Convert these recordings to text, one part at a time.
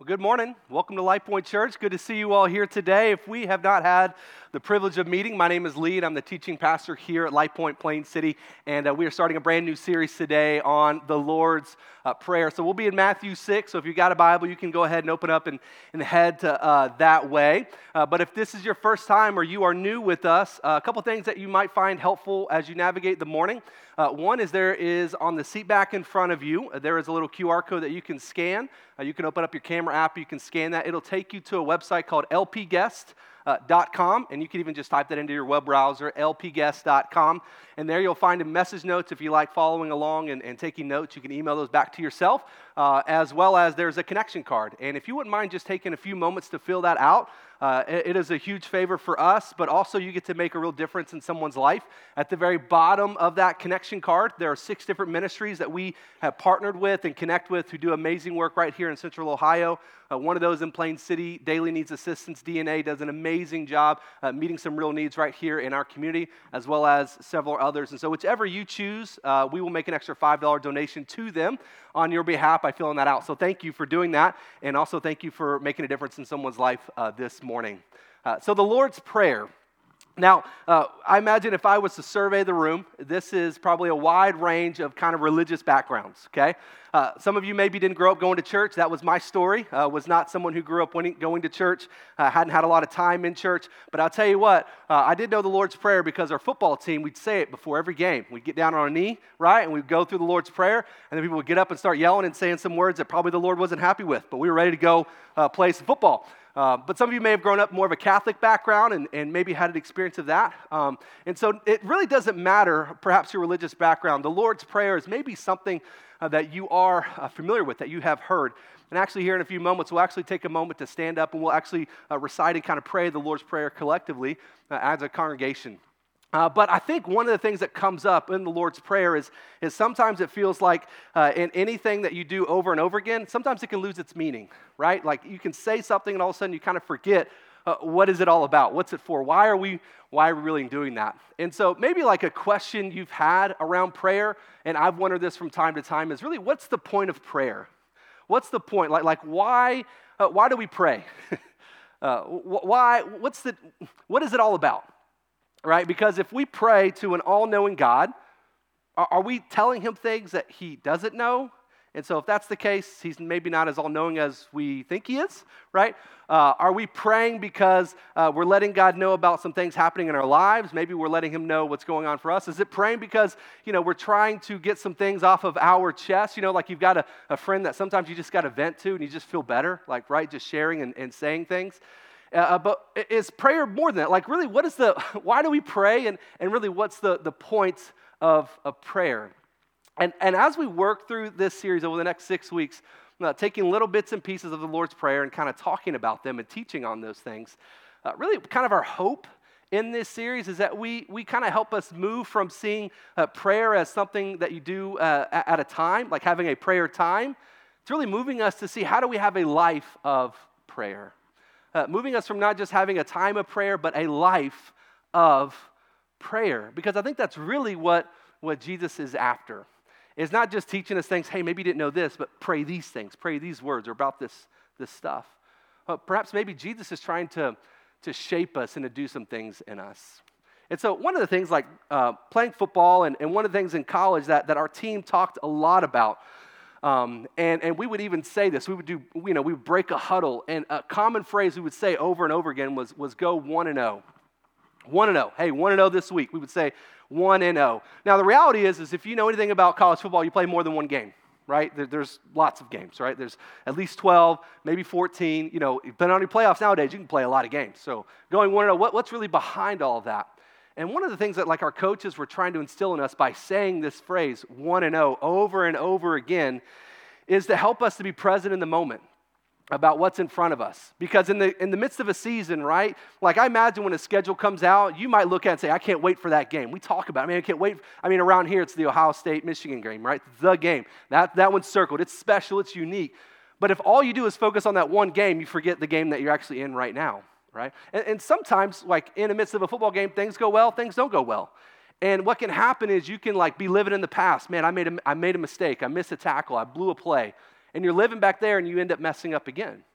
Well, good morning. Welcome to Life Point Church. Good to see you all here today. If we have not had the privilege of meeting, my name is Lee, and I'm the teaching pastor here at Life Point Plain City, and we are starting a brand new series today on the Lord's Prayer. So we'll be in Matthew 6, so if you've got a Bible, you can go ahead and open up and head to that way. But if this is your first time or you are new with us, a couple things that you might find helpful as you navigate the morning. One is there is on the seat back in front of you, there is a little QR code that you can scan. You can open up your camera app, you can scan that. It'll take you to a website called lpguest.com, and you can even just type that into your web browser, lpguest.com, and there you'll find message notes if you like following along and taking notes. You can email those back to yourself, as well as there's a connection card. And if you wouldn't mind just taking a few moments to fill that out, it is a huge favor for us, but also you get to make a real difference in someone's life. At the very bottom of that connection card, there are 6 different ministries that we have partnered with and connect with who do amazing work right here in Central Ohio. One of those in Plain City, Daily Needs Assistance, DNA, does an amazing job meeting some real needs right here in our community, as well as several others. And so whichever you choose, we will make an extra $5 donation to them on your behalf by filling that out. So thank you for doing that, and also thank you for making a difference in someone's life this morning. So the Lord's Prayer. Now, I imagine if I was to survey the room, this is probably a wide range of kind of religious backgrounds, okay? Some of you maybe didn't grow up going to church. That was my story. Was not someone who grew up going to church, hadn't had a lot of time in church. But I'll tell you what, I did know the Lord's Prayer because our football team, we'd say it before every game. We'd get down on our knee, right, and we'd go through the Lord's Prayer, and then people would get up and start yelling and saying some words that probably the Lord wasn't happy with, but we were ready to go play some football. But some of you may have grown up more of a Catholic background and maybe had an experience of that. And so it really doesn't matter, perhaps your religious background. The Lord's Prayer is maybe something that you are familiar with, that you have heard. And actually here in a few moments, we'll actually take a moment to stand up and we'll actually recite and kind of pray the Lord's Prayer collectively as a congregation. But I think one of the things that comes up in the Lord's Prayer is sometimes it feels like in anything that you do over and over again, sometimes it can lose its meaning, right? Like you can say something and all of a sudden you kind of forget what is it all about? What's it for? Why are we really doing that? And so maybe like a question you've had around prayer, and I've wondered this from time to time, is really what's the point of prayer? What's the point? Like why do we pray? What is it all about? Right? Because if we pray to an all-knowing God, are we telling him things that he doesn't know? And so if that's the case, he's maybe not as all-knowing as we think he is, right? Are we praying because we're letting God know about some things happening in our lives? Maybe we're letting him know what's going on for us. Is it praying because, we're trying to get some things off of our chest? Like you've got a friend that sometimes you just got to vent to and you just feel better, like, right, just sharing and saying things. But is prayer more than that? Like really, why do we pray? And really, what's the point of prayer? And as we work through this series over the next 6 weeks, taking little bits and pieces of the Lord's Prayer and kind of talking about them and teaching on those things, really kind of our hope in this series is that we kind of help us move from seeing prayer as something that you do at a time, like having a prayer time, to really moving us to see how do we have a life of prayer. Moving us from not just having a time of prayer, but a life of prayer. Because I think that's really what Jesus is after. It's not just teaching us things, hey, maybe you didn't know this, but pray these things, pray these words, or about this stuff. Perhaps maybe Jesus is trying to shape us and to do some things in us. And so one of the things like playing football and one of the things in college that our team talked a lot about, and we would even say this, we would break a huddle, and a common phrase we would say over and over again was go 1-0. 1-0. Hey, 1-0 this week. We would say 1-0. Now, the reality is if you know anything about college football, you play more than one game, right? There's lots of games, right? There's at least 12, maybe 14. Depending on your playoffs nowadays, you can play a lot of games. So going 1-0, what's really behind all of that? And one of the things that like our coaches were trying to instill in us by saying this phrase, 1-0, over and over again, is to help us to be present in the moment about what's in front of us. Because in the midst of a season, right, like I imagine when a schedule comes out, you might look at it and say, I can't wait for that game. We talk about it. I can't wait. Around here, it's the Ohio State-Michigan game, right? The game. That one's circled. It's special. It's unique. But if all you do is focus on that one game, you forget the game that you're actually in right now. Right? And sometimes, like in the midst of a football game, things go well, things don't go well. And what can happen is you can like be living in the past. Man, I made a mistake. I missed a tackle. I blew a play. And you're living back there and you end up messing up again.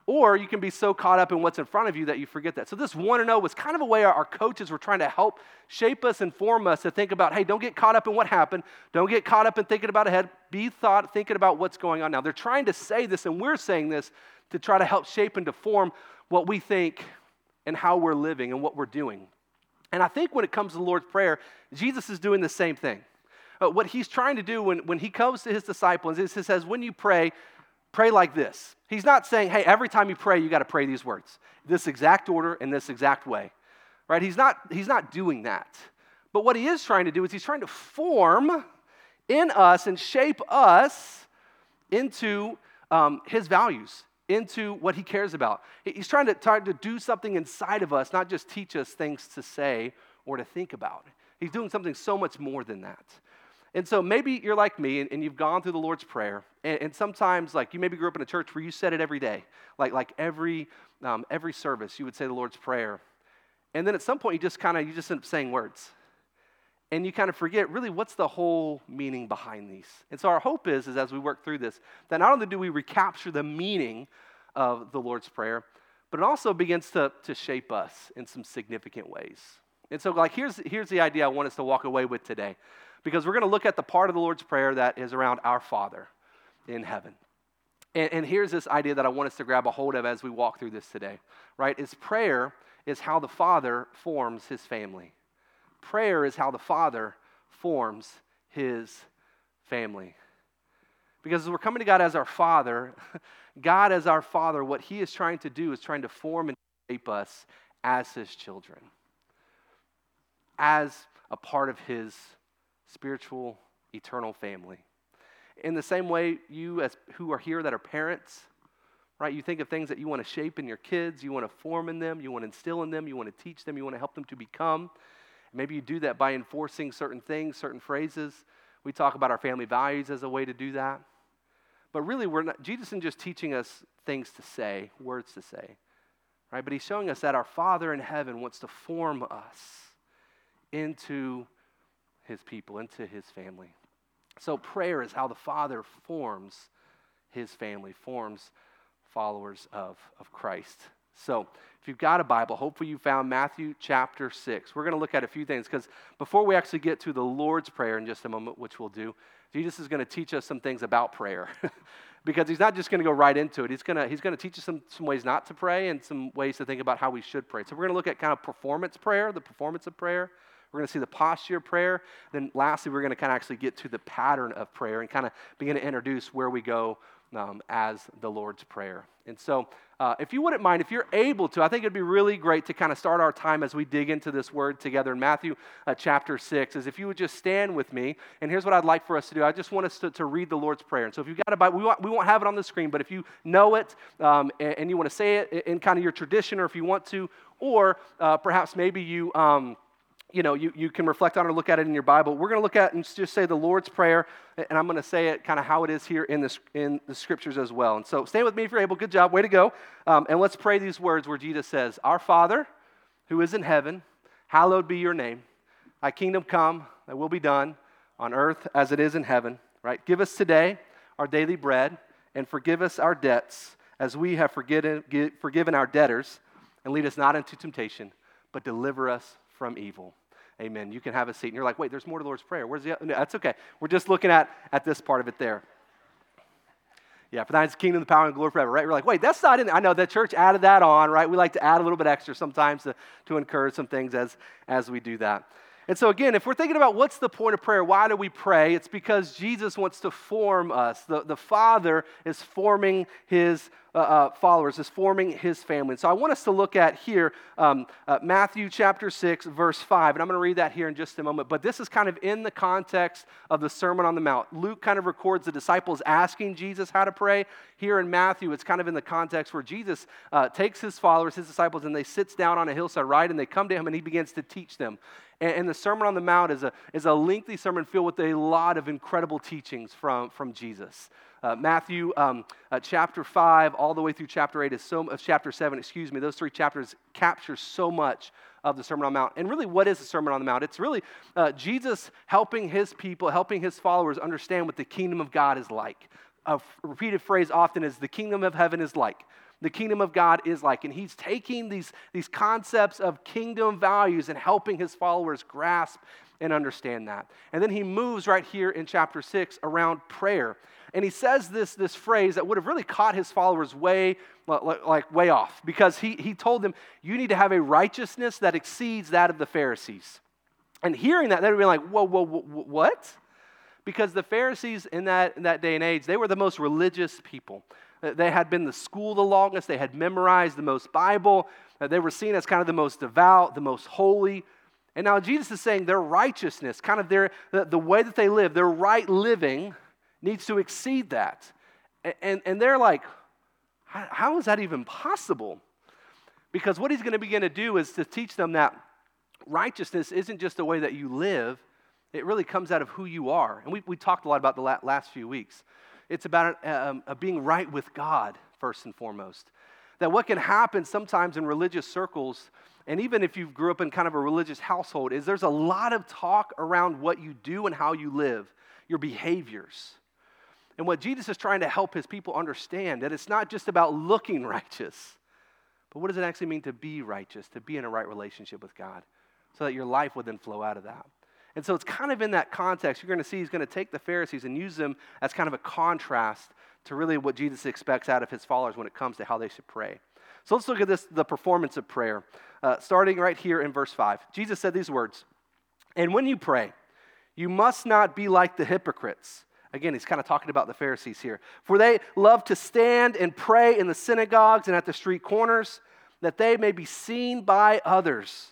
Or you can be so caught up in what's in front of you that you forget that. So this 1-0 was kind of a way our coaches were trying to help shape us and form us to think about, hey, don't get caught up in what happened. Don't get caught up in thinking about ahead. Be thinking about what's going on now. They're trying to say this, and we're saying this to try to help shape and to form what we think and how we're living and what we're doing. And I think when it comes to the Lord's Prayer, Jesus is doing the same thing. What he's trying to do when he comes to his disciples is he says, when you pray like this. He's not saying, hey, every time you pray, you got to pray these words, this exact order in this exact way, right? He's not doing that. But what he is trying to do is he's trying to form in us and shape us into his values, into what he cares about. He's trying to do something inside of us, not just teach us things to say or to think about. He's doing something so much more than that. And so maybe you're like me and you've gone through the Lord's Prayer, and sometimes like you maybe grew up in a church where you said it every day, like every service you would say the Lord's Prayer, and then at some point you just end up saying words, and you kind of forget really what's the whole meaning behind these. And so our hope is as we work through this, that not only do we recapture the meaning of the Lord's Prayer, but it also begins to shape us in some significant ways. And so like here's the idea I want us to walk away with today. Because we're going to look at the part of the Lord's Prayer that is around our Father in heaven. And here's this idea that I want us to grab a hold of as we walk through this today, right? Prayer is how the Father forms his family. Prayer is how the Father forms his family. Because as we're coming to God as our Father, God as our Father, what he is trying to do is trying to form and shape us as his children, as a part of his spiritual, eternal family. In the same way, you as who are here that are parents, right? You think of things that you want to shape in your kids, you want to form in them, you want to instill in them, you want to teach them, you want to help them to become. Maybe you do that by enforcing certain things, certain phrases. We talk about our family values as a way to do that. But really, Jesus isn't just teaching us things to say, words to say, right? But he's showing us that our Father in heaven wants to form us into his people, into his family. So prayer is how the Father forms his family, forms followers of Christ. So if you've got a Bible, hopefully you found Matthew chapter 6. We're going to look at a few things because before we actually get to the Lord's Prayer in just a moment, which we'll do, Jesus is going to teach us some things about prayer. Because he's not just going to go right into it. He's going to teach us some ways not to pray and some ways to think about how we should pray. So we're going to look at kind of performance prayer, the performance of prayer. We're going to see the posture of prayer. Then lastly, we're going to kind of actually get to the pattern of prayer and kind of begin to introduce where we go as the Lord's Prayer. And so if you wouldn't mind, if you're able to, I think it'd be really great to kind of start our time as we dig into this word together in Matthew chapter 6, is if you would just stand with me. And here's what I'd like for us to do. I just want us to read the Lord's Prayer. And so if you've got a Bible, we won't have it on the screen, but if you know it and you want to say it in kind of your tradition, or if you want to, or perhaps maybe you can reflect on it or look at it in your Bible. We're going to look at and just say the Lord's Prayer, and I'm going to say it kind of how it is here in the Scriptures as well. And so stand with me if you're able. Good job. Way to go. And let's pray these words where Jesus says, "Our Father, who is in heaven, hallowed be your name. Thy kingdom come, thy will be done on earth as it is in heaven." Right? "Give us today our daily bread, and forgive us our debts as we have forgiven our debtors. And lead us not into temptation, but deliver us from evil." Amen. You can have a seat. And you're like, wait, there's more to the Lord's Prayer. Where's the? No, that's okay. We're just looking at this part of it there. Yeah, for thine is the kingdom, the power, and the glory forever, right? We're like, wait, that's not in there. I know the church added that on, right? We like to add a little bit extra sometimes to encourage some things as we do that. And so again, if we're thinking about what's the point of prayer, why do we pray? It's because Jesus wants to form us. The Father is forming his followers, is forming his family. And so I want us to look at here Matthew chapter 6, verse 5. And I'm going to read that here in just a moment. But this is kind of in the context of the Sermon on the Mount. Luke kind of records the disciples asking Jesus how to pray. Here in Matthew, it's kind of in the context where Jesus takes his followers, his disciples, and they sits down on a hillside, right? And they come to him and he begins to teach them. And the Sermon on the Mount is a lengthy sermon filled with a lot of incredible teachings from Jesus. Matthew chapter 5 all the way through chapter 8 chapter 7, those three chapters capture so much of the Sermon on the Mount. And really, what is the Sermon on the Mount? It's really Jesus helping his people, helping his followers understand what the kingdom of God is like. repeated phrase often is the kingdom of heaven is like. The kingdom of God is like. And he's taking these concepts of kingdom values and helping his followers grasp and understand that. And then he moves right here in chapter 6 around prayer. And he says this phrase that would have really caught his followers way off, because he told them, you need to have a righteousness that exceeds that of the Pharisees. And hearing that, they would be like, whoa, what? Because the Pharisees in that day and age, they were the most religious people. They had been to school the longest. They had memorized the most Bible. They were seen as kind of the most devout, the most holy. And now Jesus is saying their righteousness, kind of the way that they live, their right living needs to exceed that. And they're like, how is that even possible? Because what he's going to begin to do is to teach them that righteousness isn't just the way that you live. It really comes out of who you are. And we talked a lot about the last few weeks. It's about being right with God, first and foremost. That what can happen sometimes in religious circles, and even if you grew up in kind of a religious household, is there's a lot of talk around what you do and how you live, your behaviors. And what Jesus is trying to help his people understand, that it's not just about looking righteous, but what does it actually mean to be righteous, to be in a right relationship with God, so that your life would then flow out of that. And so it's kind of in that context, you're going to see he's going to take the Pharisees and use them as kind of a contrast to really what Jesus expects out of his followers when it comes to how they should pray. So let's look at this, the performance of prayer, starting right here in verse 5. Jesus said these words, "And when you pray, you must not be like the hypocrites." Again, he's kind of talking about the Pharisees here. "For they love to stand and pray in the synagogues and at the street corners, that they may be seen by others.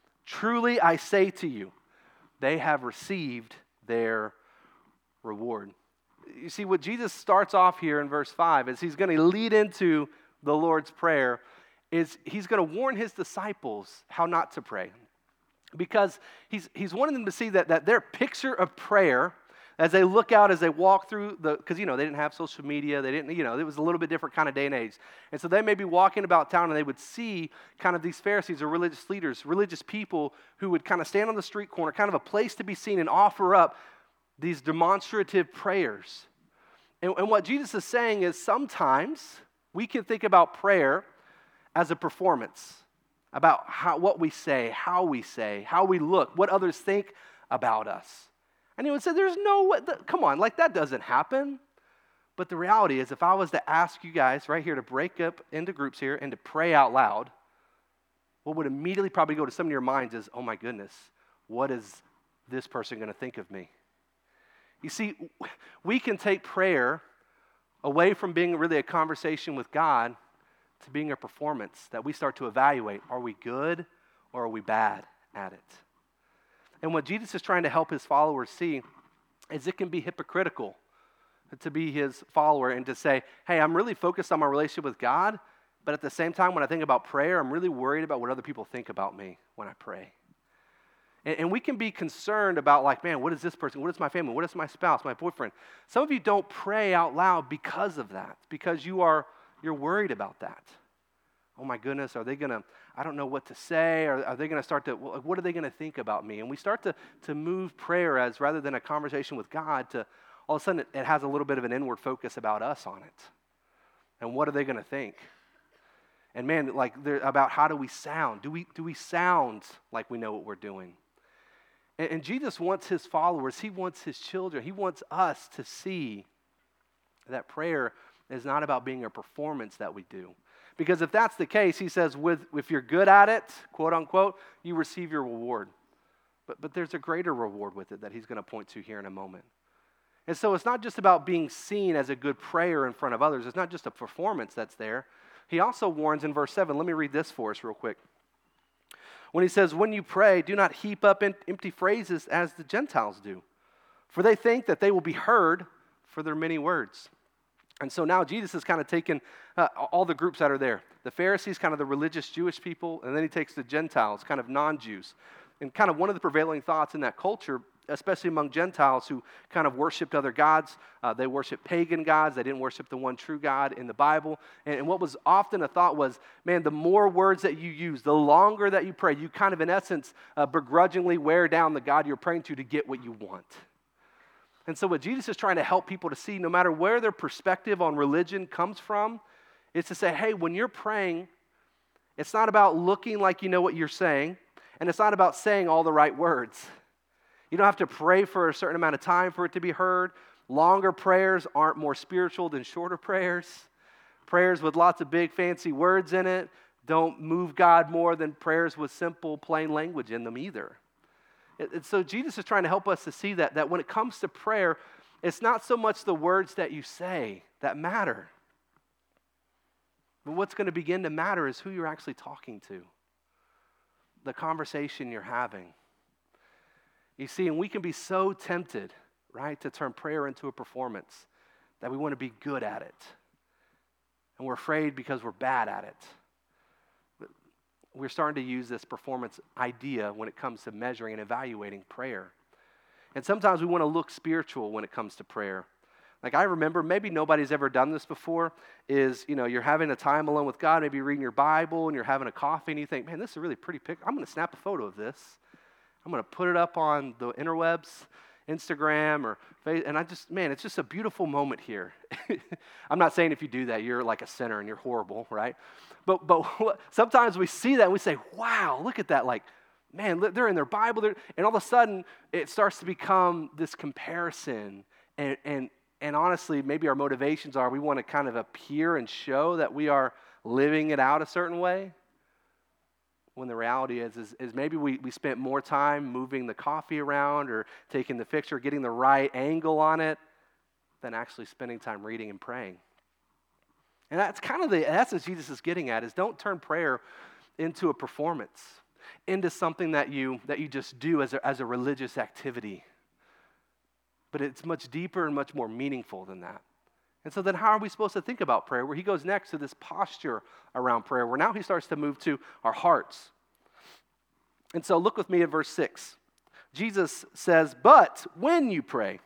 Truly I say to you, they have received their reward." You see, what Jesus starts off here in verse 5 is he's going to lead into the Lord's Prayer, is he's going to warn his disciples how not to pray. Because he's wanting them to see that their picture of prayer, as they look out, as they walk through because, they didn't have social media, they didn't, it was a little bit different kind of day and age. And so they may be walking about town and they would see kind of these Pharisees or religious leaders, religious people who would kind of stand on the street corner, kind of a place to be seen and offer up these demonstrative prayers. And what Jesus is saying is sometimes we can think about prayer as a performance, about what we say, how we look, what others think about us. And he would say, there's no way, come on, that doesn't happen. But the reality is, if I was to ask you guys right here to break up into groups here and to pray out loud, what would immediately probably go to some of your minds is, oh my goodness, what is this person going to think of me? You see, we can take prayer away from being really a conversation with God to being a performance that we start to evaluate. Are we good or are we bad at it? And what Jesus is trying to help his followers see is it can be hypocritical to be his follower and to say, hey, I'm really focused on my relationship with God, but at the same time, when I think about prayer, I'm really worried about what other people think about me when I pray. And we can be concerned about man, what is this person? What is my family? What is my spouse, my boyfriend? Some of you don't pray out loud because of that, because you're worried about that. Oh my goodness, are they going to, I don't know what to say, or are they going to start to, what are they going to think about me? And we start to move prayer as, rather than a conversation with God, to all of a sudden it has a little bit of an inward focus about us on it. And what are they going to think? And man, about how do we sound? Do we sound like we know what we're doing? And Jesus wants his followers, he wants his children, he wants us to see that prayer is not about being a performance that we do. Because if that's the case, he says, if you're good at it, quote unquote, you receive your reward. But there's a greater reward with it that he's going to point to here in a moment. And so it's not just about being seen as a good prayer in front of others. It's not just a performance that's there. He also warns in verse 7. Let me read this for us real quick. When he says, when you pray, do not heap up empty phrases as the Gentiles do, for they think that they will be heard for their many words. And so now Jesus has kind of taken all the groups that are there. The Pharisees, kind of the religious Jewish people, and then he takes the Gentiles, kind of non-Jews. And kind of one of the prevailing thoughts in that culture, especially among Gentiles who kind of worshipped other gods, they worshiped pagan gods, they didn't worship the one true God in the Bible. And what was often a thought was, man, the more words that you use, the longer that you pray, you kind of in essence begrudgingly wear down the God you're praying to get what you want. And so what Jesus is trying to help people to see, no matter where their perspective on religion comes from, is to say, hey, when you're praying, it's not about looking like you know what you're saying, and it's not about saying all the right words. You don't have to pray for a certain amount of time for it to be heard. Longer prayers aren't more spiritual than shorter prayers. Prayers with lots of big fancy words in it don't move God more than prayers with simple, plain language in them either. And so Jesus is trying to help us to see that when it comes to prayer, it's not so much the words that you say that matter. But what's going to begin to matter is who you're actually talking to, the conversation you're having. You see, and we can be so tempted, right, to turn prayer into a performance that we want to be good at it. And we're afraid because we're bad at it. But we're starting to use this performance idea when it comes to measuring and evaluating prayer. And sometimes we want to look spiritual when it comes to prayer. Like I remember, maybe nobody's ever done this before, is, you're having a time alone with God, maybe you're reading your Bible and you're having a coffee and you think, man, this is a really pretty picture. I'm going to snap a photo of this. I'm going to put it up on the interwebs, Instagram or Facebook, and it's just a beautiful moment here. I'm not saying if you do that, you're like a sinner and you're horrible, right? But sometimes we see that and we say, wow, look at that. Like, man, they're in their Bible. And all of a sudden, it starts to become this comparison. And honestly, maybe our motivations are we want to kind of appear and show that we are living it out a certain way. When the reality is maybe we spent more time moving the coffee around or taking the picture, getting the right angle on it, than actually spending time reading and praying. And that's kind of that's what Jesus is getting at, is don't turn prayer into a performance, into something that you just do as a religious activity. But it's much deeper and much more meaningful than that. And so then how are we supposed to think about prayer? Where he goes next to this posture around prayer, where now he starts to move to our hearts. And so look with me at verse 6. Jesus says, but when you pray,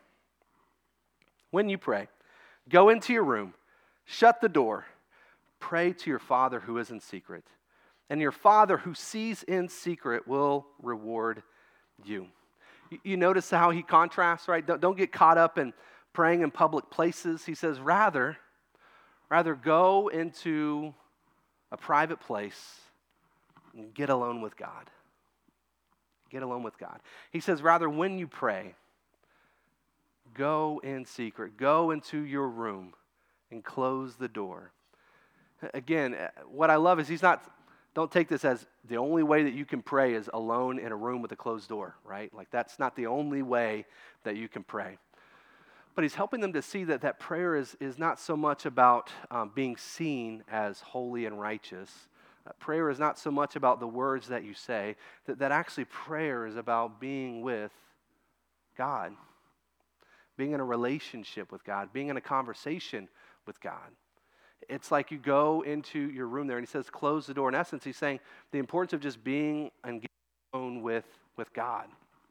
go into your room, shut the door, pray to your Father who is in secret, and your Father who sees in secret will reward you. You notice how he contrasts, right? Don't get caught up in praying in public places. He says, rather go into a private place and get alone with God. Get alone with God. He says, rather, when you pray, go in secret. Go into your room and close the door. Again, what I love is don't take this as the only way that you can pray is alone in a room with a closed door, right? Like that's not the only way that you can pray. But he's helping them to see that prayer is not so much about being seen as holy and righteous. Prayer is not so much about the words that you say, that actually prayer is about being with God, being in a relationship with God, being in a conversation with God. It's like you go into your room there, and he says, close the door. In essence, he's saying the importance of just being and getting alone with God.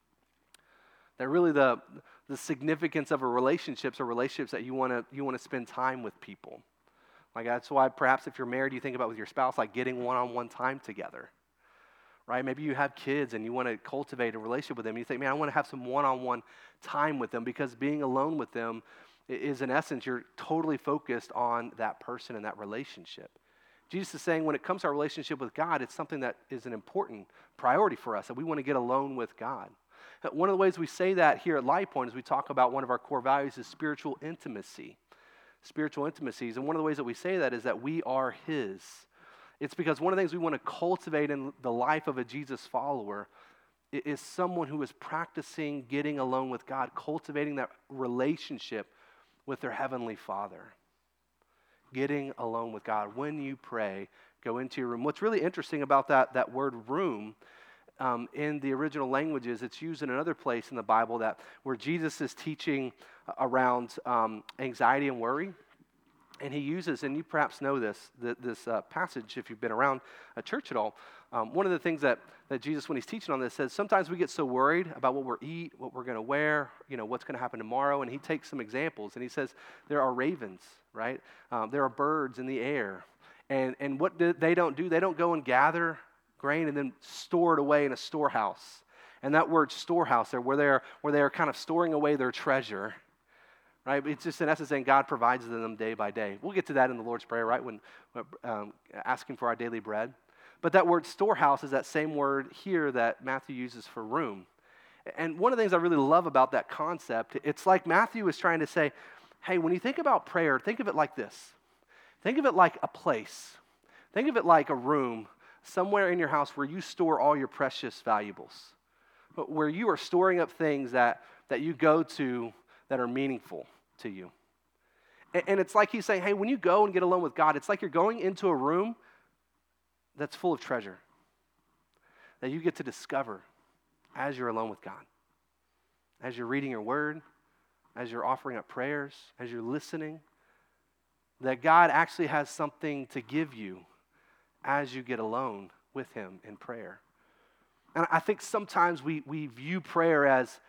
That really the significance of a relationships are relationships that you want to spend time with people. Like that's why perhaps if you're married, you think about with your spouse, like getting one-on-one time together, right? Maybe you have kids and you want to cultivate a relationship with them. You think, man, I want to have some one-on-one time with them, because being alone with them is, in essence, you're totally focused on that person and that relationship. Jesus is saying when it comes to our relationship with God, it's something that is an important priority for us, that we want to get alone with God. One of the ways we say that here at Light Point is we talk about one of our core values is spiritual intimacy. Spiritual intimacies. And one of the ways that we say that is that we are His. It's because one of the things we want to cultivate in the life of a Jesus follower is someone who is practicing getting alone with God, cultivating that relationship with their Heavenly Father. Getting alone with God. When you pray, go into your room. What's really interesting about that word room, in the original languages, it's used in another place in the Bible where Jesus is teaching around anxiety and worry. And he uses, and you perhaps know this passage if you've been around a church at all. One of the things that Jesus, when he's teaching on this, says sometimes we get so worried about what we're eat, what we're going to wear, what's going to happen tomorrow. And he takes some examples, and he says there are ravens, right? There are birds in the air. And what they don't do, they don't go and gather grain and then store it away in a storehouse. And that word storehouse there, where they are kind of storing away their treasure, right? It's just in essence saying God provides them day by day. We'll get to that in the Lord's Prayer, right? When asking for our daily bread. But that word storehouse is that same word here that Matthew uses for room. And one of the things I really love about that concept, it's like Matthew is trying to say, hey, when you think about prayer, think of it like this. Think of it like a place. Think of it like a room somewhere in your house where you store all your precious valuables, where you are storing up things that you go to that are meaningful to you. And it's like he's saying, hey, when you go and get alone with God, it's like you're going into a room that's full of treasure that you get to discover as you're alone with God, as you're reading your word, as you're offering up prayers, as you're listening, that God actually has something to give you as you get alone with him in prayer. And I think sometimes we view prayer as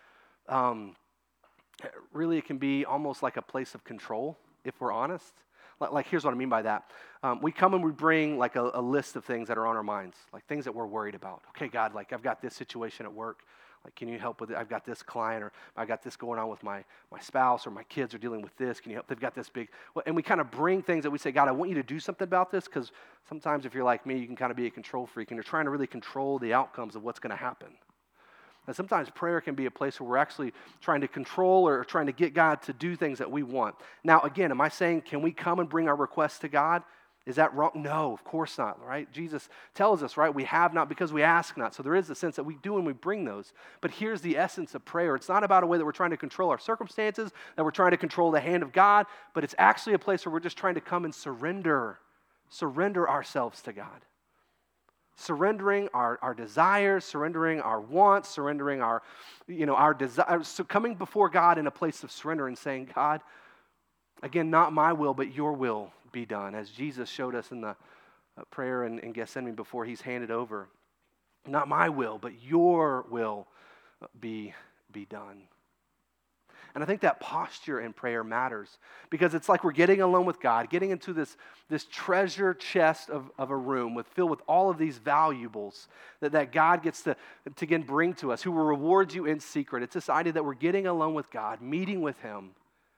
really it can be almost like a place of control, if we're honest. Like here's what I mean by that. We come and we bring like a list of things that are on our minds, like things that we're worried about. Okay, God, like I've got this situation at work. Like, can you help with it? I've got this client, or I've got this going on with my spouse, or my kids are dealing with this. Can you help? They've got this big, and we kind of bring things that we say, God, I want you to do something about this, because sometimes if you're like me, you can kind of be a control freak, and you're trying to really control the outcomes of what's going to happen. And sometimes prayer can be a place where we're actually trying to control or trying to get God to do things that we want. Now, again, am I saying, can we come and bring our requests to God? Is that wrong? No, of course not, right? Jesus tells us, right, we have not because we ask not. So there is a sense that we do and we bring those. But here's the essence of prayer. It's not about a way that we're trying to control our circumstances, that we're trying to control the hand of God, but it's actually a place where we're just trying to come and surrender ourselves to God. Surrendering our desires, surrendering our wants, surrendering our desires. So coming before God in a place of surrender and saying, God, again, not my will, but your will be done. As Jesus showed us in the prayer in Gethsemane before he's handed over. Not my will, but your will be done. And I think that posture in prayer matters because it's like we're getting alone with God, getting into this treasure chest of a room filled with all of these valuables that God gets to again bring to us, who will reward you in secret. It's this idea that we're getting alone with God, meeting with him,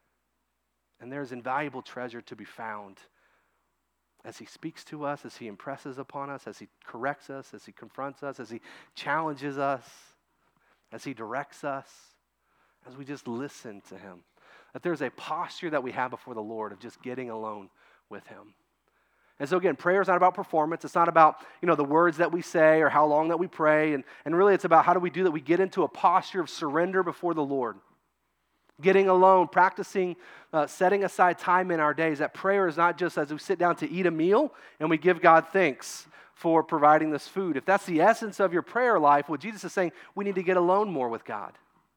and there's invaluable treasure to be found as he speaks to us, as he impresses upon us, as he corrects us, as he confronts us, as he challenges us, as he directs us, as we just listen to him. That there's a posture that we have before the Lord of just getting alone with him. And so again, prayer is not about performance. It's not about, the words that we say or how long that we pray. And really it's about how do we do that? We get into a posture of surrender before the Lord. Getting alone, practicing, setting aside time in our days. That prayer is not just as we sit down to eat a meal and we give God thanks for providing this food. If that's the essence of your prayer life, what Jesus is saying, we need to get alone more with God.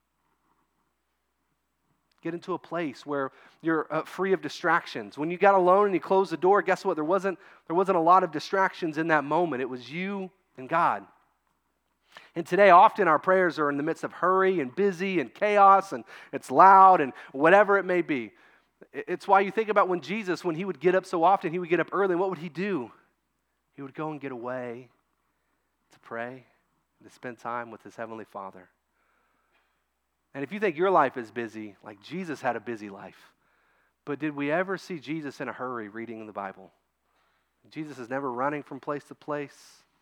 Get into a place where you're free of distractions. When you got alone and you closed the door, guess what? There wasn't a lot of distractions in that moment. It was you and God. And today, often our prayers are in the midst of hurry and busy and chaos, and it's loud and whatever it may be. It's why you think about when Jesus, when he would get up so often, he would get up early, and what would he do? He would go and get away to pray, to spend time with his heavenly Father. And if you think your life is busy, like Jesus had a busy life, but did we ever see Jesus in a hurry reading the Bible? Jesus is never running from place to place.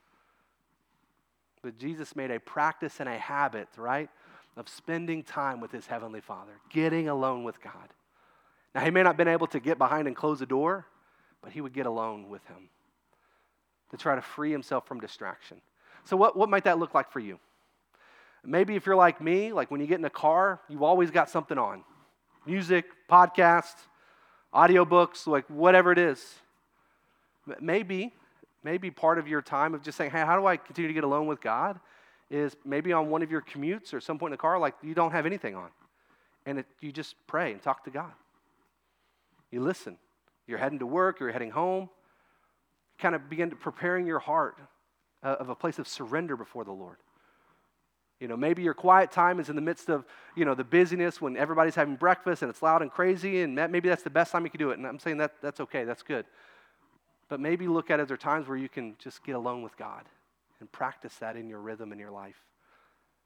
But Jesus made a practice and a habit, right, of spending time with his heavenly Father, getting alone with God. Now, he may not have been able to get behind and close the door, but he would get alone with him to try to free himself from distraction. So what might that look like for you? Maybe if you're like me, like when you get in a car, you've always got something on. Music, podcast, audiobooks, like whatever it is. Maybe part of your time of just saying, hey, how do I continue to get alone with God is maybe on one of your commutes or some point in the car, like you don't have anything on. And you just pray and talk to God. You listen. You're heading to work, you're heading home. Kind of begin to preparing your heart of a place of surrender before the Lord. Maybe your quiet time is in the midst of, the busyness when everybody's having breakfast and it's loud and crazy, and maybe that's the best time you can do it. And I'm saying that's okay, that's good. But maybe look at it, there are times where you can just get alone with God and practice that in your rhythm in your life.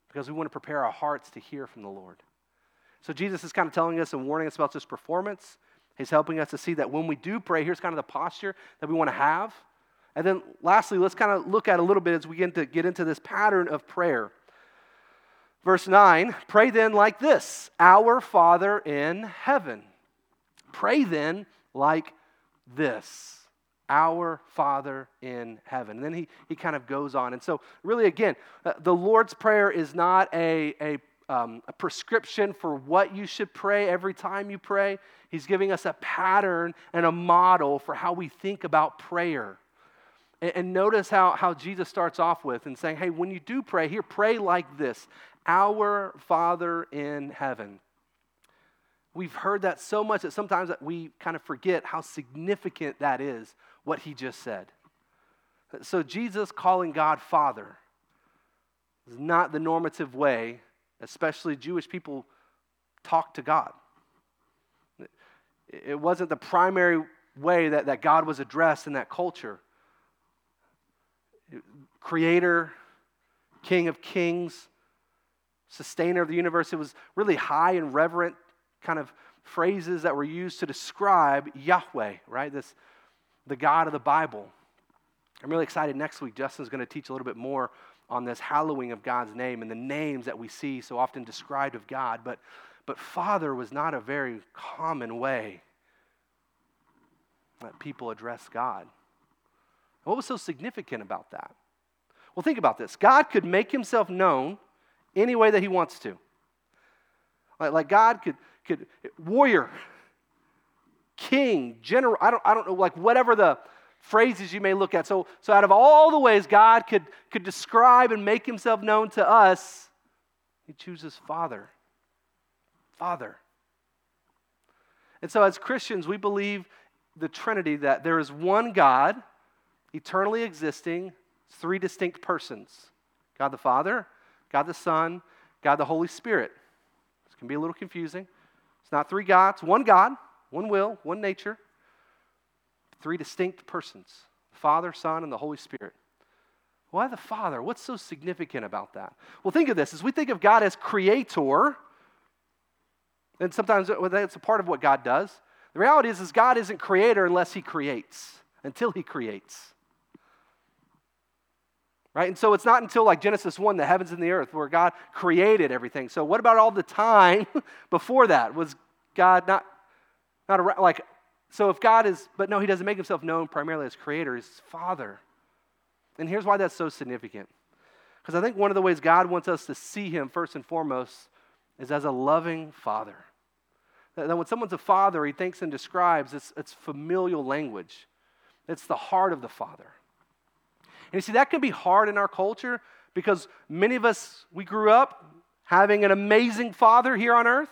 because we want to prepare our hearts to hear from the Lord. So Jesus is kind of telling us and warning us about this performance. He's helping us to see that when we do pray, here's kind of the posture that we want to have. And then lastly, let's kind of look at a little bit as we get into this pattern of prayer. Verse 9, pray then like this, Our Father in heaven. Pray then like this, Our Father in heaven. And then he kind of goes on. And so really, again, the Lord's Prayer is not a prescription for what you should pray every time you pray. He's giving us a pattern and a model for how we think about prayer. And notice how Jesus starts off with and saying, hey, when you do pray, here, pray like this, Our Father in heaven. We've heard that so much that sometimes that we kind of forget how significant that is, what he just said. So Jesus calling God Father is not the normative way, especially Jewish people talk to God. It wasn't the primary way that God was addressed in that culture. Creator, King of Kings, Sustainer of the universe. It was really high and reverent kind of phrases that were used to describe Yahweh, right? The God of the Bible. I'm really excited. Next week, Justin's going to teach a little bit more on this hallowing of God's name and the names that we see so often described of God. But Father was not a very common way that people address God. What was so significant about that? Well, think about this. God could make himself known any way that he wants to. Like God could warrior, king, general, I don't know, like whatever the phrases you may look at. So out of all the ways God could describe and make himself known to us, he chooses Father. Father. And so as Christians, we believe the Trinity, that there is one God, eternally existing, three distinct persons. God the Father, God the Son, God the Holy Spirit. This can be a little confusing. It's not three gods, one God, one will, one nature. Three distinct persons, Father, Son, and the Holy Spirit. Why the Father? What's so significant about that? Well, think of this. As we think of God as creator, and sometimes that's a part of what God does. The reality is God isn't creator unless he creates, until he creates. Right? And so it's not until like Genesis 1, the heavens and the earth, where God created everything. So what about all the time before that? Was God not around? Like, so if God is, but no, he doesn't make himself known primarily as creator, he's Father. And here's why that's so significant. Because I think one of the ways God wants us to see him first and foremost is as a loving Father. That when someone's a father, he thinks and describes, it's familial language. It's the heart of the Father. And you see, that can be hard in our culture because many of us, we grew up having an amazing father here on earth,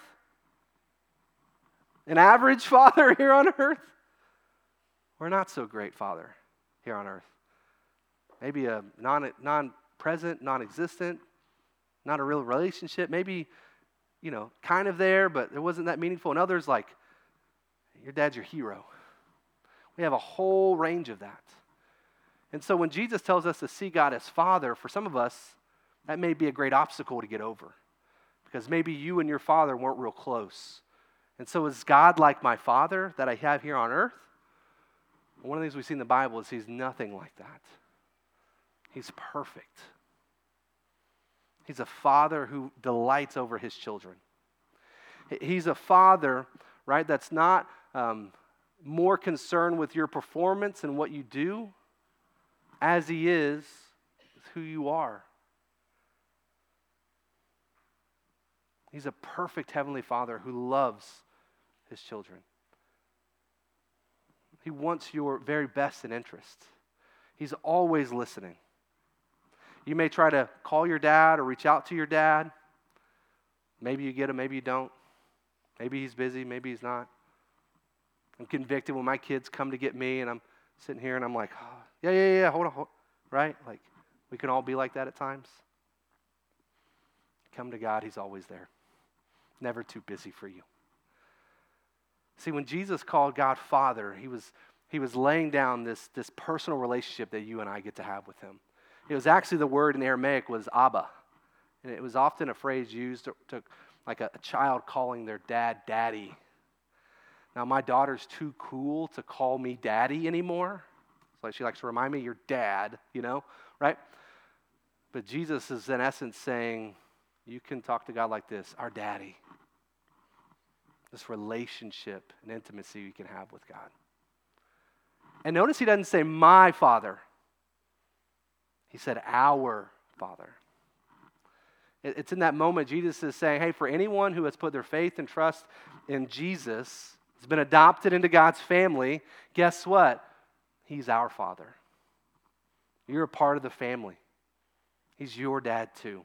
an average father here on earth, or not so great father here on earth. Maybe a non-present, non-existent, not a real relationship. Maybe, kind of there, but it wasn't that meaningful. And others like, your dad's your hero. We have a whole range of that. And so when Jesus tells us to see God as Father, for some of us, that may be a great obstacle to get over. Because maybe you and your father weren't real close. And so is God like my Father that I have here on earth? One of the things we see in the Bible is he's nothing like that. He's perfect. He's a Father who delights over his children. He's a Father, right, that's not more concerned with your performance and what you do as he is with who you are. He's a perfect Heavenly Father who loves his children. He wants your very best and interest. He's always listening. You may try to call your dad or reach out to your dad. Maybe you get him, maybe you don't. Maybe he's busy, maybe he's not. I'm convicted when my kids come to get me and I'm sitting here and I'm like, oh, yeah, hold on, right? Like, we can all be like that at times. Come to God, he's always there. Never too busy for you. See, when Jesus called God Father, he was laying down this personal relationship that you and I get to have with him. It was actually the word in Aramaic was Abba. And it was often a phrase used to like a child calling their dad daddy. Now, my daughter's too cool to call me daddy anymore. It's like she likes to remind me, you're dad, right? But Jesus is in essence saying, you can talk to God like this, our daddy. This relationship and intimacy you can have with God. And notice he doesn't say my Father. He said our Father. It's in that moment Jesus is saying, hey, for anyone who has put their faith and trust in Jesus, has been adopted into God's family, guess what? He's our Father. You're a part of the family. He's your dad too.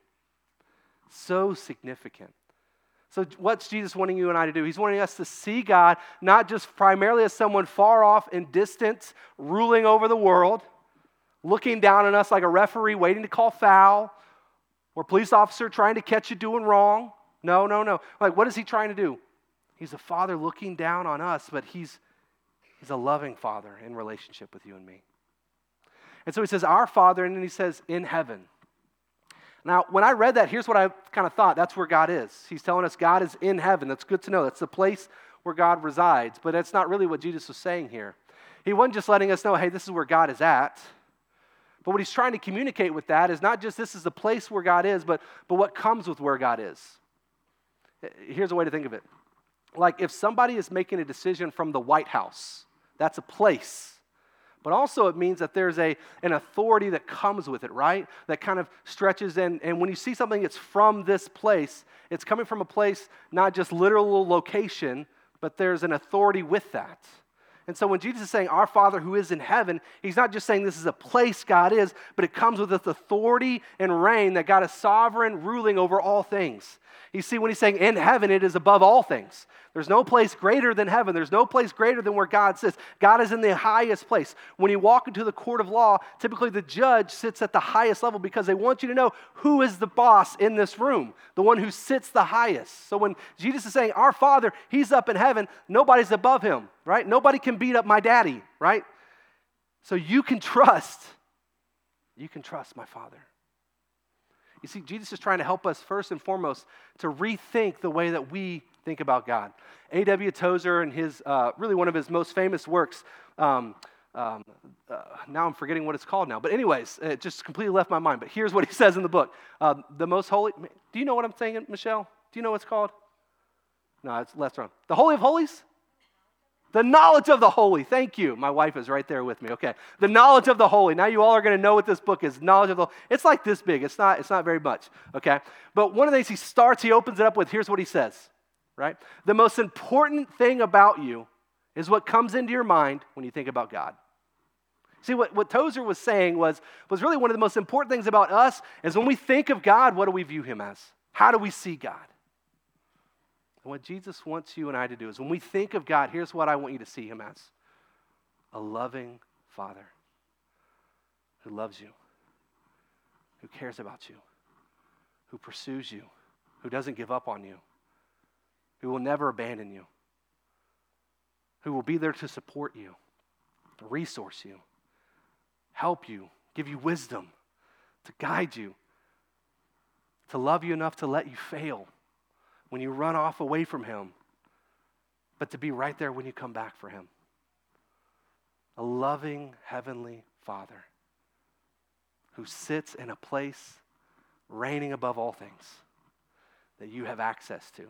So significant. So what's Jesus wanting you and I to do? He's wanting us to see God not just primarily as someone far off and distant, ruling over the world, looking down on us like a referee waiting to call foul, or a police officer trying to catch you doing wrong. No. Like, what is he trying to do? He's a father looking down on us, but he's a loving father in relationship with you and me. And so he says, our Father, and then he says, in heaven. Now, when I read that, here's what I kind of thought. That's where God is. He's telling us God is in heaven. That's good to know. That's the place where God resides. But that's not really what Jesus was saying here. He wasn't just letting us know, hey, this is where God is at. But what he's trying to communicate with that is not just this is the place where God is, but what comes with where God is. Here's a way to think of it. Like if somebody is making a decision from the White House, that's a place. But also it means that there's an authority that comes with it, right? That kind of stretches in. And when you see something that's from this place, it's coming from a place, not just literal location, but there's an authority with that. And so when Jesus is saying, our Father who is in heaven, he's not just saying this is a place God is, but it comes with this authority and reign that God is sovereign, ruling over all things. You see, when he's saying in heaven, it is above all things. There's no place greater than heaven. There's no place greater than where God sits. God is in the highest place. When you walk into the court of law, typically the judge sits at the highest level because they want you to know who is the boss in this room, the one who sits the highest. So when Jesus is saying, our Father, he's up in heaven, nobody's above him, right? Nobody can beat up my daddy, right? So you can trust my Father. You see, Jesus is trying to help us first and foremost to rethink the way that we think about God. A.W. Tozer, in his really one of his most famous works, now I'm forgetting what it's called now. But anyways, it just completely left my mind. But here's what he says in the book. The most holy, do you know what I'm saying, Michelle? Do you know what it's called? No, it's left wrong. The Holy of Holies? The knowledge of the holy. Thank you. My wife is right there with me. Okay. The knowledge of the holy. Now you all are going to know what this book is. Knowledge of the holy. It's like this big. It's not very much. Okay. But one of the things he opens it up with, here's what he says, right? The most important thing about you is what comes into your mind when you think about God. See, what Tozer was saying was really one of the most important things about us is when we think of God, what do we view him as? How do we see God? And what Jesus wants you and I to do is when we think of God, here's what I want you to see him as. A loving Father who loves you, who cares about you, who pursues you, who doesn't give up on you, who will never abandon you, who will be there to support you, to resource you, help you, give you wisdom, to guide you, to love you enough to let you fail when you run off away from him, but to be right there when you come back for him. A loving heavenly Father who sits in a place reigning above all things that you have access to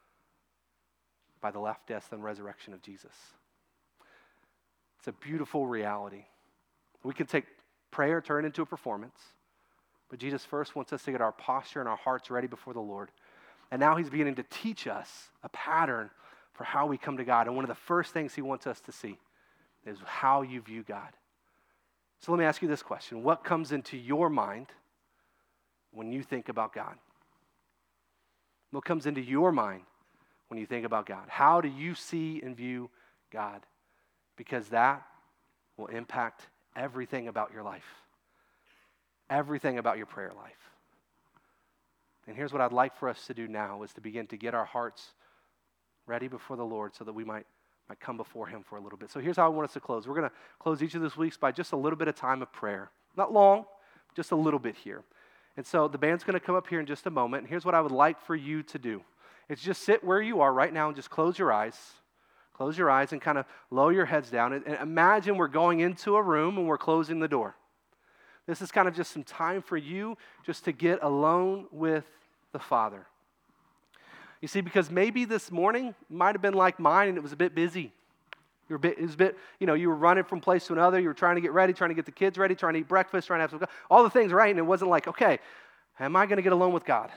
by the life, death, and resurrection of Jesus. It's a beautiful reality. We can take prayer, turn it into a performance, but Jesus first wants us to get our posture and our hearts ready before the Lord. And now he's beginning to teach us a pattern for how we come to God. And one of the first things he wants us to see is how you view God. So let me ask you this question. What comes into your mind when you think about God? What comes into your mind when you think about God? How do you see and view God? Because that will impact everything about your life. Everything about your prayer life. And here's what I'd like for us to do now is to begin to get our hearts ready before the Lord so that we might come before him for a little bit. So here's how I want us to close. We're going to close each of these weeks by just a little bit of time of prayer. Not long, just a little bit here. And so the band's going to come up here in just a moment. And here's what I would like for you to do. It's just sit where you are right now and just close your eyes. Close your eyes and kind of lower your heads down. And imagine we're going into a room and we're closing the door. This is kind of just some time for you just to get alone with the Father. You see, because maybe this morning might have been like mine and it was a bit busy. You were running from place to another. You were trying to get ready, trying to get the kids ready, trying to eat breakfast, trying to have some, all the things right. And it wasn't like, okay, am I going to get alone with God?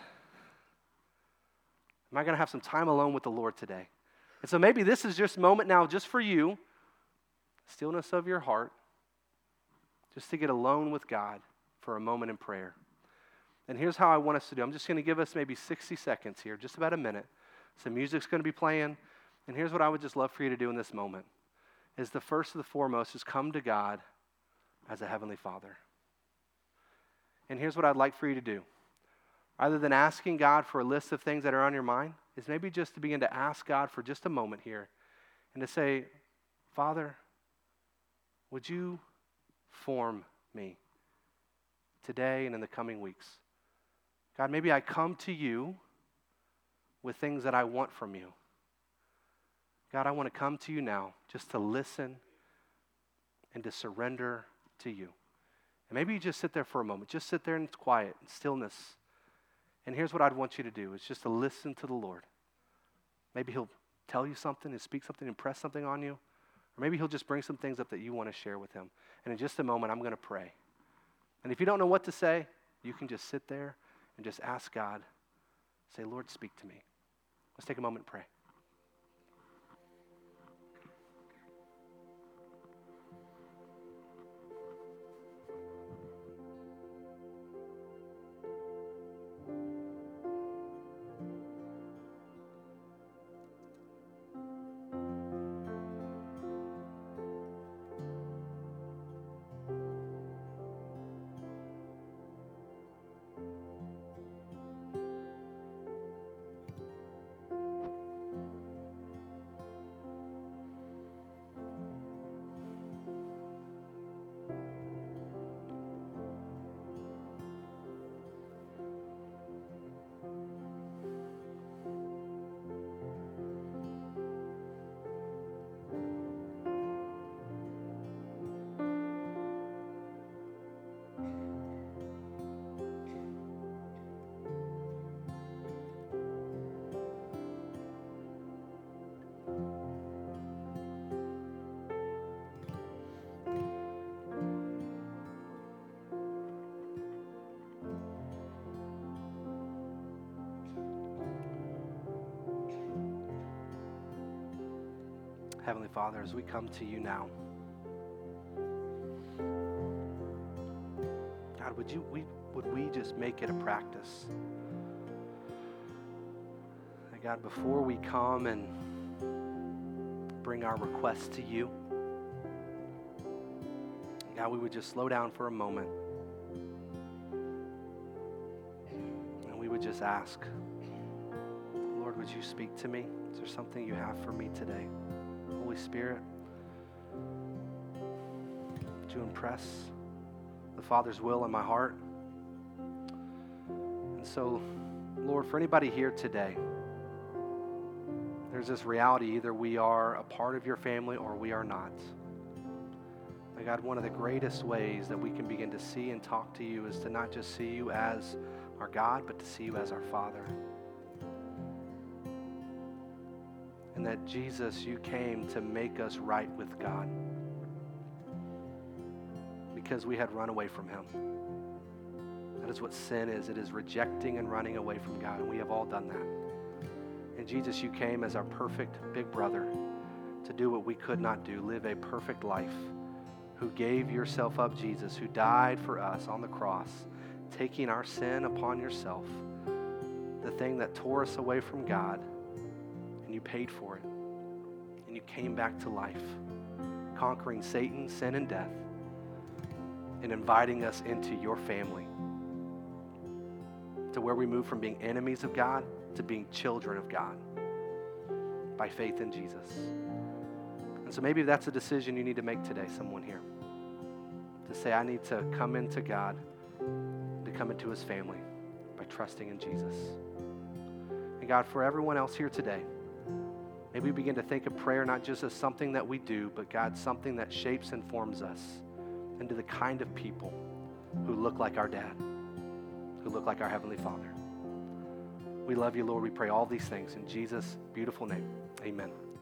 Am I going to have some time alone with the Lord today? And so maybe this is just a moment now just for you, stillness of your heart, just to get alone with God for a moment in prayer. And here's how I want us to do. I'm just going to give us maybe 60 seconds here, just about a minute. Some music's going to be playing. And here's what I would just love for you to do in this moment, is the first and the foremost is come to God as a Heavenly Father. And here's what I'd like for you to do. Rather than asking God for a list of things that are on your mind, is maybe just to begin to ask God for just a moment here and to say, Father, would you form me today and in the coming weeks? God, maybe I come to you with things that I want from you. God, I want to come to you now just to listen and to surrender to you. And maybe you just sit there for a moment. Just sit there in quiet and stillness. And here's what I'd want you to do, is just to listen to the Lord. Maybe he'll tell you something and speak something, impress something on you. Or maybe he'll just bring some things up that you want to share with him. And in just a moment, I'm going to pray. And if you don't know what to say, you can just sit there and just ask God. Say, Lord, speak to me. Let's take a moment and pray. Heavenly Father, as we come to you now, God, would we just make it a practice? That God, before we come and bring our requests to you, God, we would just slow down for a moment and we would just ask, Lord, would you speak to me? Is there something you have for me today? Holy Spirit, would you impress the Father's will in my heart? And so, Lord, for anybody here today, there's this reality, either we are a part of your family or we are not. My God, one of the greatest ways that we can begin to see and talk to you is to not just see you as our God, but to see you as our Father. And that, Jesus, you came to make us right with God because we had run away from him. That is what sin is. It is rejecting and running away from God, and we have all done that. And Jesus, you came as our perfect big brother to do what we could not do, live a perfect life, who gave yourself up, Jesus, who died for us on the cross, taking our sin upon yourself, the thing that tore us away from God. And you paid for it. And you came back to life, conquering Satan, sin, and death, and inviting us into your family, to where we move from being enemies of God to being children of God by faith in Jesus. And so maybe that's a decision you need to make today, someone here, to say, I need to come into God, to come into his family by trusting in Jesus. And God, for everyone else here today, maybe we begin to think of prayer not just as something that we do, but God, something that shapes and forms us into the kind of people who look like our dad, who look like our Heavenly Father. We love you, Lord. We pray all these things in Jesus' beautiful name. Amen.